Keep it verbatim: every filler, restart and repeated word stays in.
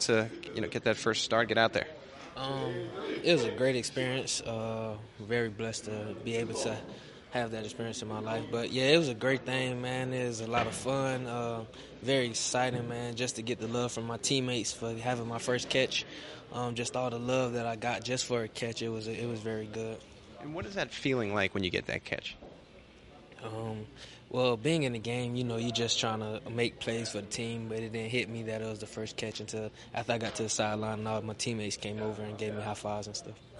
to, you know, get that first start, get out there? Um, it was a great experience. Uh, very blessed to be able to have that experience in my life. But yeah, it was a great thing, man. It was a lot of fun. Uh, very exciting, man. Just to get the love from my teammates for having my first catch. Um, just all the love that I got just for a catch. It was it was very good. And what is that feeling like when you get that catch? Um, well, being in the game, you know, you're just trying to make plays for the team, but it didn't hit me that it was the first catch until after I got to the sideline and all my teammates came over and gave me high fives and stuff.